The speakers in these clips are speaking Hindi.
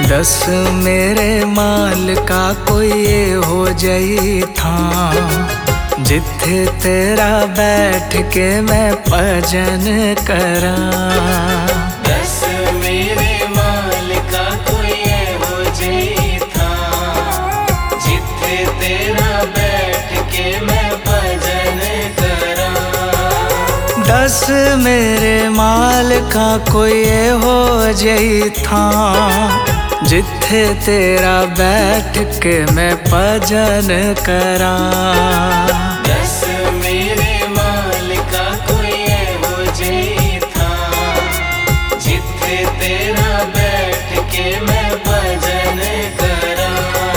दस मेरे माल का कोई ये हो जाई था, जिथे तेरा बैठ के मैं भजन करा। दस मेरे माल का कोई ये हो जाई था, जिथे तेरा बैठ के मैं भजन करा। दस मेरे माल का कोई ये हो जाई था, जिथे तेरा बैठ के मैं भजन करा। दस मेरे माल का कोई ये हो जाई था, जिथे तेरा बैठ के मैं भजन करा।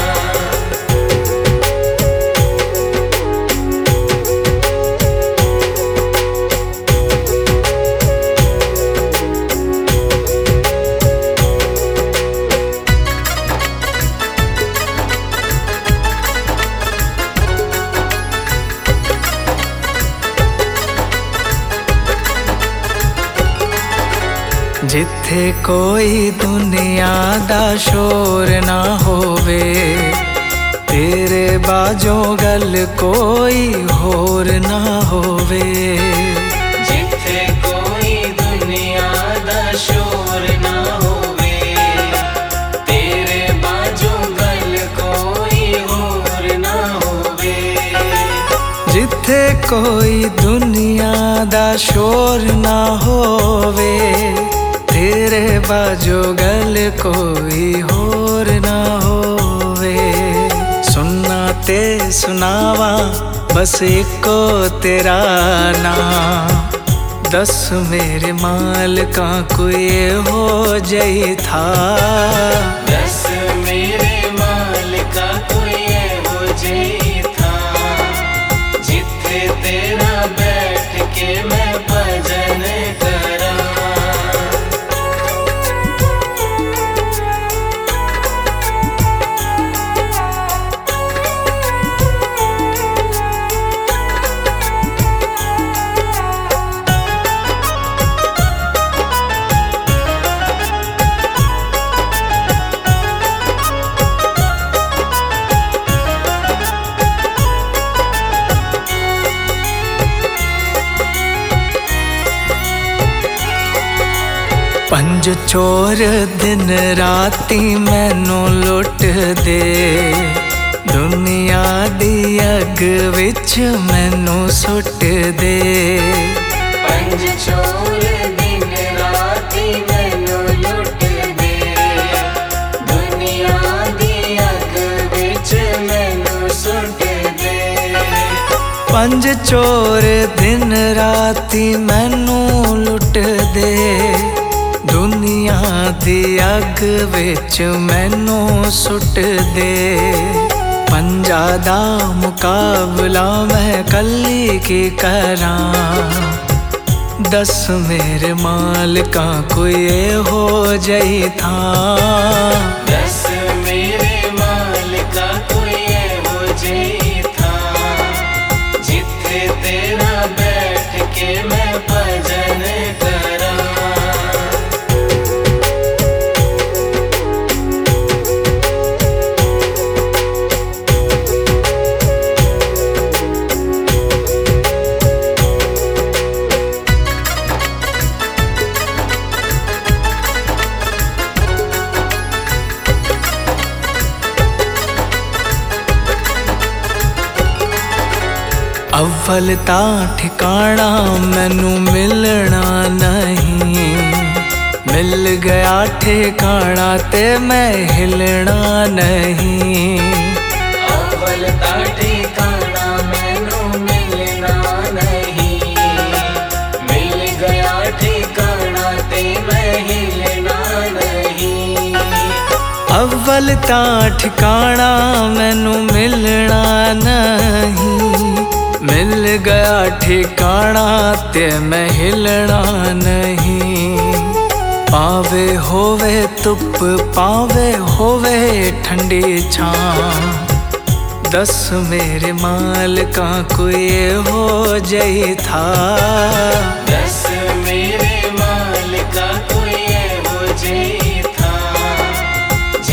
जिथे कोई दुनिया दा शोर ना होवे, तेरे बाजों गल कोई होर ना होवे। जिथे कोई दुनिया दा शोर ना होवे, तेरे बाजू गल कोई होर ना होवे। जिथे कोई दुनिया दा शोर ना होवे, तेरे बाजो गल कोई होर ना होवे। सुनना ते सुनावा बस एको तेरा नाम, दस मेरे माल का कोई हो जाई था। दस मेरे माल का कोई हो जाई था, जिथे तेरा बैठ के मैं भजन करा। पंज चोर दिन राती मैनू लुट दे, दुनिया दी अग विच मैनू सुट दे। पंज चोर दिन राती मैनू लुट दे, दुनिया दी अग विच मैनू सुट दे। पंज चोर दिन राती मैनू लुट दे, दुनिया दी अग विच मैनू सुट दे। पंजा दा मुकाबला मैं कल्ली की करा, दस मेरे माल का कोई हो जाई था। दस मेरे माल का कोई हो जाई था, जिथे तेरा बैठ के मैं भजन करा। अव्वल ता ठिकाना मैनू मिलना नहीं, मिल गया ठिकाना ते मैं हिलना नहीं। अव्वल ता ठिकाना मैनू मिलना नहीं, मिल गया ठिकाना ते मैं हिलना नहीं। अव्वल ता ठिकाना मैनू मिलना नहीं, मिल गया ठिकाना ते मैं हिलना नहीं। पावे होवे धुप पावे होवे ठंडी छां, दस मेरे माल का कोई हो जाई था। दस मेरे माल का कोई हो जाई था,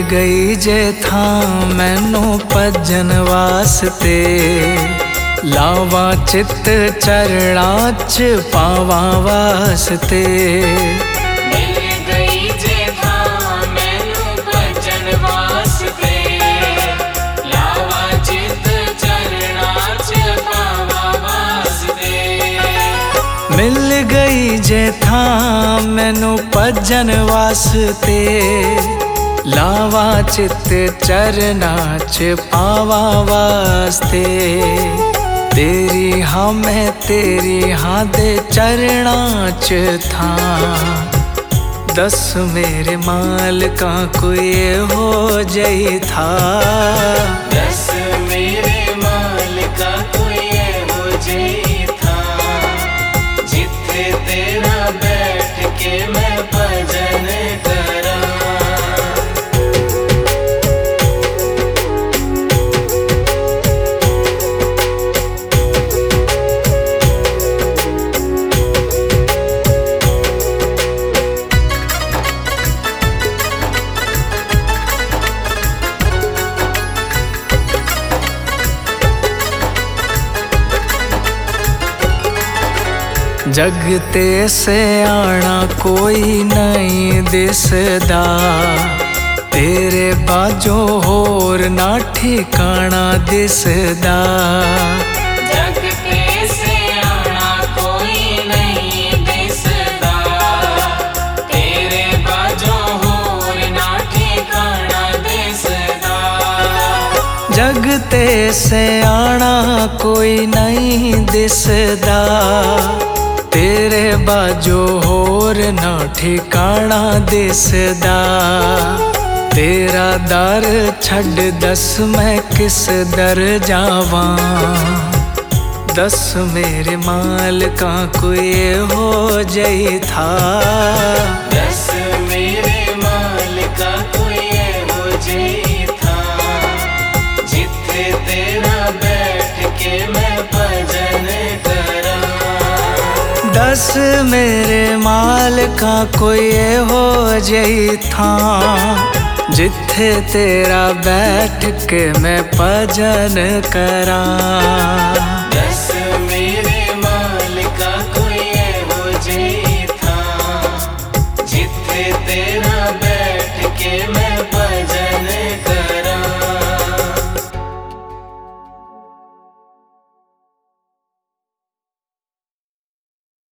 गई जे था मैनू भजन वास्ते, लावा चित चरणा च पावा वास्ते। मिल गई जे था मैनू भजन वास्ते, लावा चित चरणा च पावा वास्ते। मिल गई जे था मैनू भजन वास्ते, लावा चित चरना च पावा वास्ते। तेरी हाँ मैं तेरी हाँ दे चरणा च था, दस मेरे मालिका कोई हो जई था। दस मेरे मालिका कोई हो जई था, जिथे तेरा बैठ के मैं भजन करा। जगते से आना कोई नहीं दिसदा, तेरे बाजो होर ना ठिकाना दिसदा। जगते से आना कोई नहीं दिसदा, तेरे बाजो होर ना ठिकाना दिसदा। जगते से आना कोई नहीं दिसदा, तेरे बाजो होर ना ठिकाना दिसदा। तेरा दर छड़ दस मैं किस दर जावां, दस मेरे मालिका कोई हो जई था। दस मेरे मालिका कोई हो जई था, जिथे तेरा बैठ के मैं भजन करा। दस मेरे मालिका कोई हो जई था, जिथे तेरा बैठ के मैं भजन करा।